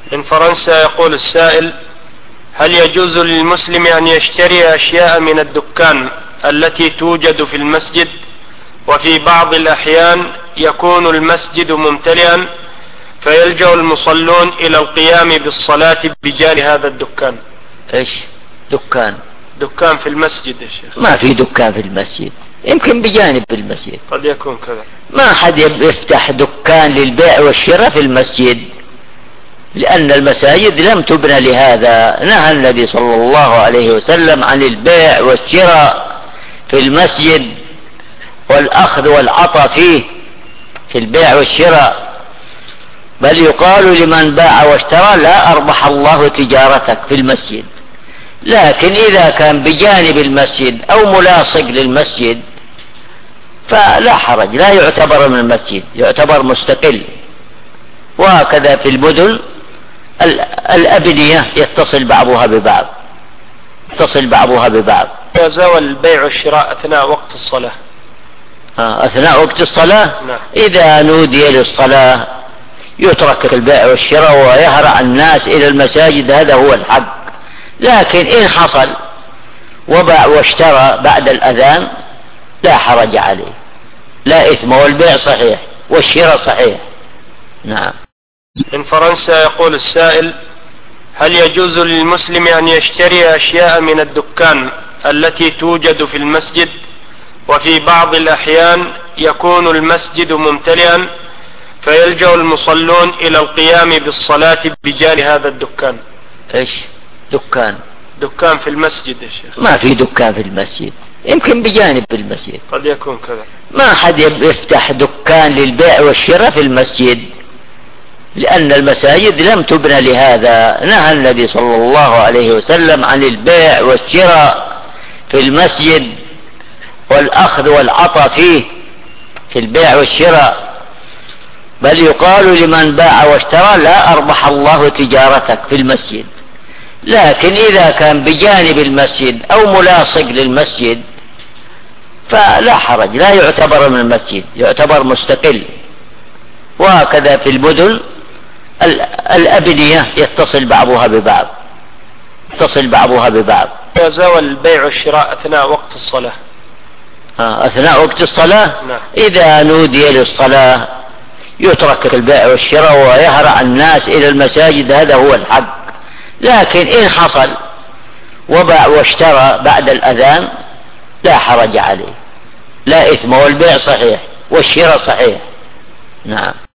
من فرنسا يقول السائل: هل يجوز للمسلم أن يشتري أشياء من الدكان التي توجد في المسجد، وفي بعض الأحيان يكون المسجد ممتلئا فيلجأ المصلون إلى القيام بالصلاة بجانب هذا الدكان؟ إيش دكان؟ دكان في المسجد يا شيخ. ما في دكان في المسجد، يمكن بجانب المسجد، قد يكون كذا. ما حد يفتح دكان للبيع والشراء في المسجد، لأن المساجد لم تبنى لهذا. نهى النبي صلى الله عليه وسلم عن البيع والشراء في المسجد والأخذ والعطاء فيه في البيع والشراء، بل يقال لمن باع واشترى: لا أربح الله تجارتك في المسجد. لكن إذا كان بجانب المسجد أو ملاصق للمسجد فلا حرج، لا يعتبر من المسجد، يعتبر مستقل. وهكذا في المدن الأبنية يتصل بعضها ببعض. يزاول البيع والشراء أثناء وقت الصلاة؟ أثناء وقت الصلاة؟ نعم. إذا نودي للصلاة يترك البيع والشراء ويهرع الناس إلى المساجد، هذا هو الحق. لكن إن حصل وباع واشترى بعد الأذان لا حرج عليه، لا إثم، والبيع صحيح والشراء صحيح. نعم. من فرنسا يقول السائل: هل يجوز للمسلم أن يشتري أشياء من الدكان التي توجد في المسجد، وفي بعض الأحيان يكون المسجد ممتلئا فيلجأ المصلون إلى القيام بالصلاة بجانب هذا الدكان؟ إيش دكان؟ دكان في المسجد يا شيخ. ما في دكان في المسجد، يمكن بجانب المسجد، قد يكون كذا. ما حد يفتح دكان للبيع والشراء في المسجد، لأن المساجد لم تبنى لهذا. نهى النبي صلى الله عليه وسلم عن البيع والشراء في المسجد والأخذ والعطاء فيه في البيع والشراء، بل يقال لمن باع واشترى: لا أربح الله تجارتك في المسجد. لكن إذا كان بجانب المسجد أو ملاصق للمسجد فلا حرج، لا يعتبر من المسجد، يعتبر مستقل. وهكذا في المدن الأبنية يتصل بعضها ببعض. يزاول البيع والشراء أثناء وقت الصلاة؟ أثناء وقت الصلاة؟ نعم. إذا نودي للصلاة يترك البيع والشراء ويهرع الناس إلى المساجد، هذا هو الحق. لكن إن حصل وباع واشترى بعد الأذان لا حرج عليه، لا إثم، والبيع صحيح والشراء صحيح. نعم.